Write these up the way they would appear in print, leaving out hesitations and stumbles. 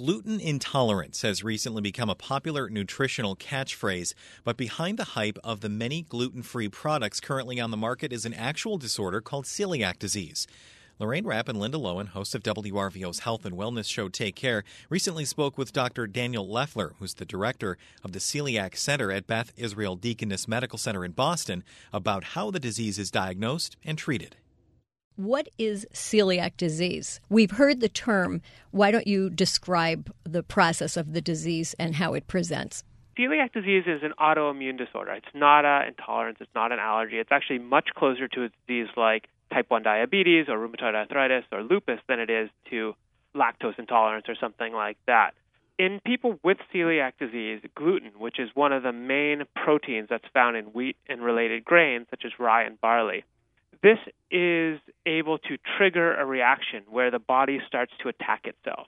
Gluten intolerance has recently become a popular nutritional catchphrase, but behind the hype of the many gluten-free products currently on the market is an actual disorder called celiac disease. Lorraine Rapp and Linda Lowen, hosts of WRVO's health and wellness show Take Care, recently spoke with Dr. Daniel Leffler, who's the director of the Celiac Center at Beth Israel Deaconess Medical Center in Boston, about how the disease is diagnosed and treated. What is celiac disease? We've heard the term. Why don't you describe the process of the disease and how it presents? Celiac disease is an autoimmune disorder. It's not an intolerance. It's not an allergy. It's actually much closer to a disease like type 1 diabetes or rheumatoid arthritis or lupus than it is to lactose intolerance or something like that. In people with celiac disease, gluten, which is one of the main proteins that's found in wheat and related grains such as rye and barley, this is able to trigger a reaction where the body starts to attack itself.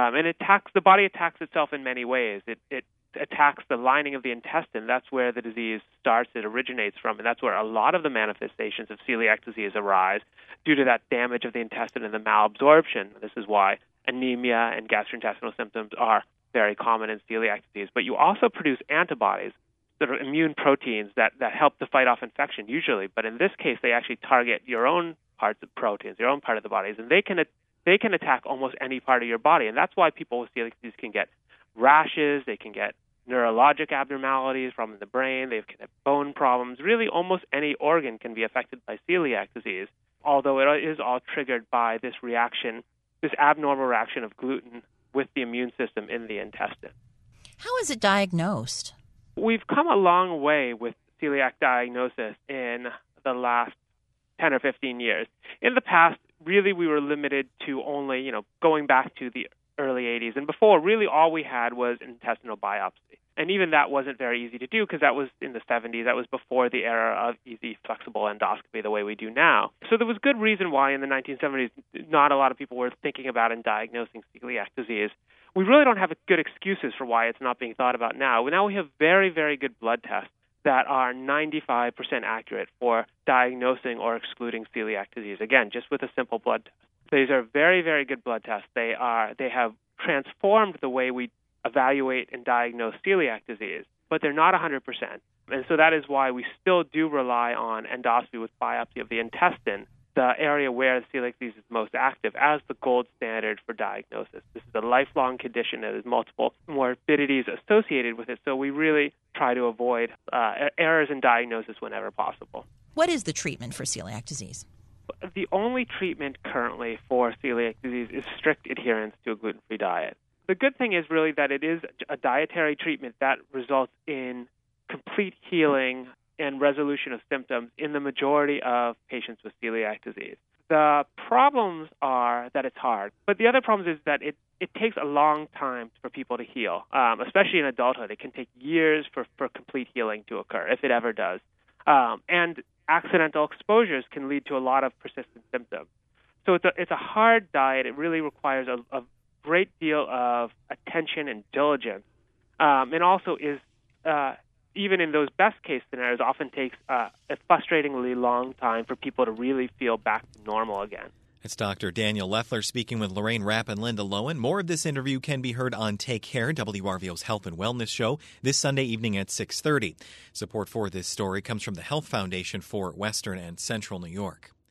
The body attacks itself in many ways. It attacks the lining of the intestine. That's where the disease starts. It originates from, and that's where a lot of the manifestations of celiac disease arise due to that damage of the intestine and the malabsorption. This is why anemia and gastrointestinal symptoms are very common in celiac disease. But you also produce antibodies that are immune proteins that help to fight off infection usually. But in this case, they actually target your own parts of proteins, your own part of the bodies, and they can attack almost any part of your body. And that's why people with celiac disease can get rashes, they can get neurologic abnormalities from the brain, they can have bone problems. Really, almost any organ can be affected by celiac disease, although it is all triggered by this reaction, this abnormal reaction of gluten with the immune system in the intestine. How is it diagnosed? We've come a long way with celiac diagnosis in the last 10 or 15 years. In the past, really we were limited to only, going back to the early 80s. And before, really all we had was intestinal biopsy. And even that wasn't very easy to do because that was in the 70s. That was before the era of easy, flexible endoscopy the way we do now. So there was good reason why in the 1970s not a lot of people were thinking about and diagnosing celiac disease. We really don't have good excuses for why it's not being thought about now. Now we have very, very good blood tests that are 95% accurate for diagnosing or excluding celiac disease. Again, just with a simple blood test. These are very, very good blood tests. They have transformed the way we evaluate and diagnose celiac disease, but they're not 100%. And so that is why we still do rely on endoscopy with biopsy of the intestine, the area where the celiac disease is most active, as the gold standard for diagnosis. This is a lifelong condition that has multiple morbidities associated with it, so we really try to avoid errors in diagnosis whenever possible. What is the treatment for celiac disease? The only treatment currently for celiac disease is strict adherence to a gluten-free diet. The good thing is really that it is a dietary treatment that results in complete healing and resolution of symptoms in the majority of patients with celiac disease. The problems are that it's hard, but the other problem is that it takes a long time for people to heal, especially in adulthood. It can take years for complete healing to occur, if it ever does. And accidental exposures can lead to a lot of persistent symptoms. So it's a hard diet. It really requires a great deal of attention and diligence, and also is even in those best case scenarios often takes a frustratingly long time for people to really feel back to normal again. It's Dr. Daniel Leffler speaking with Lorraine Rapp and Linda Lowen. More of this interview can be heard on Take Care, WRVO's health and wellness show, this Sunday evening at 6:30. Support for this story comes from the Health Foundation for Western and Central New York.